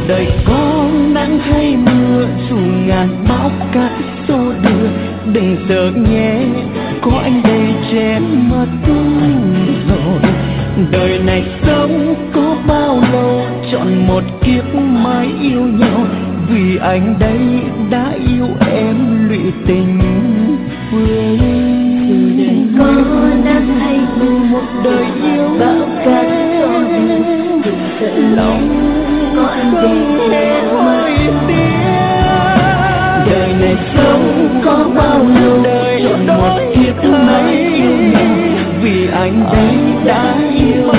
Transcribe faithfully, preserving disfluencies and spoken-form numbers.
đời có nắng hay mưa, dù ngàn bão cát xô đưa, đừng sợ nhé, có anh đây che mất rồi. Đời này sống có bao lâu, chọn một kiếp mãi yêu nhau, vì anh đây đã yêu em lụy tình phương. Có nắng hay mưa, một đời yêu bão cát xô đưa, đừng sợ lòng có anh đây che mất. Đời này sống có bao lâu, chọn một kiếp mãi yêu nhau, vì anh đây đã yêu